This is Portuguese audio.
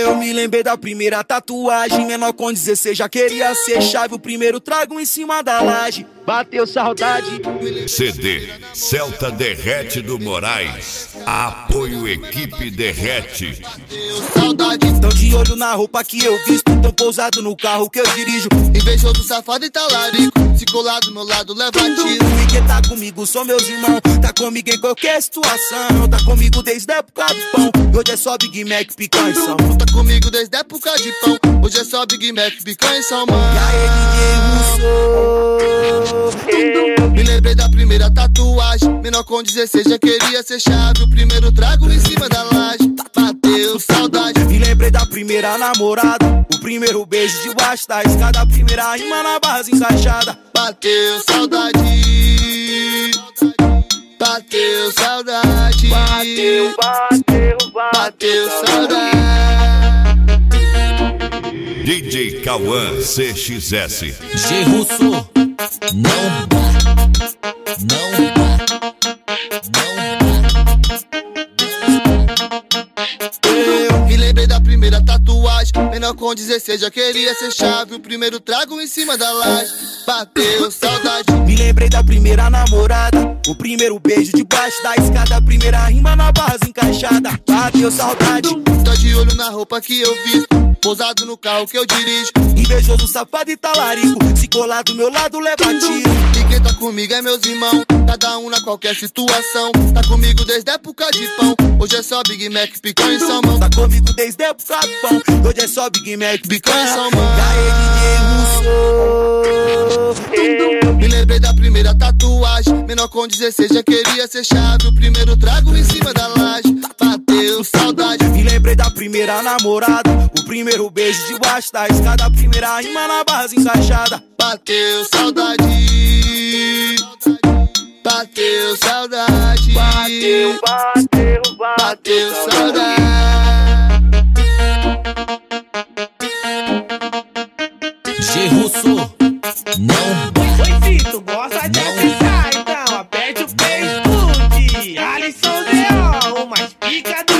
Eu me lembrei da primeira tatuagem, menor com 16 já queria ser chave. O primeiro trago em cima da laje, bateu saudade. CD Celta Derrete do Moraes. Apoio Equipe Derrete. Tão de olho na roupa que eu visto, tão pousado no carro que eu dirijo. Invejoso, safado e talarico, se colar do meu lado leva tiro. E quem tá comigo são meus irmãos, tá comigo em qualquer situação. Tá comigo desde a época do pão, hoje é só Big Mac, picanha e salmão. Tá comigo desde a época de pão, hoje é só Big Mac, picanha e salmão. E aí, DJ Russo? Me lembrei da primeira tatuagem, menor com 16 já queria ser chave. O primeiro trago em cima da laje, bateu saudade. Me lembrei da primeira namorada, o primeiro beijo debaixo da escada, a primeira rima na base encaixada. Bateu saudade, bateu saudade, bateu saudade. DJ Cauã CXS. DJ Russo, não dá, não dá, não Eu me lembrei da primeira tatuagem, menor com 16 já queria ser chave. O primeiro trago em cima da laje, bateu saudade. Me lembrei da primeira namorada, o primeiro beijo debaixo da escada, a primeira rima na base encaixada, bateu saudade. Tá de olho na roupa que eu visto, pousado no carro que eu dirijo. Invejoso, safado e talarico, se colar do meu lado leva tiro. E quem tá comigo é meus irmãos, cada um na qualquer situação. Tá comigo desde a época de pão, hoje é só Big Mac, picanha e salmão. Tá comigo desde a época do pão, hoje é só Big Mac, picanha e salmão. E aí, DJ Russo? Me lembrei da primeira tatuagem, menor com 16 já queria ser chave. O primeiro trago em cima da laje, bateu saudade. Me lembrei da primeira namorada, o primeiro beijo debaixo da escada, a primeira rima na base encaixada. Bateu saudade, bateu saudade, bateu saudade. DJ Russo, não dá. Oi, se tu gosta de acessar, então aperte o Facebook. Alisson Leão, o mais pica do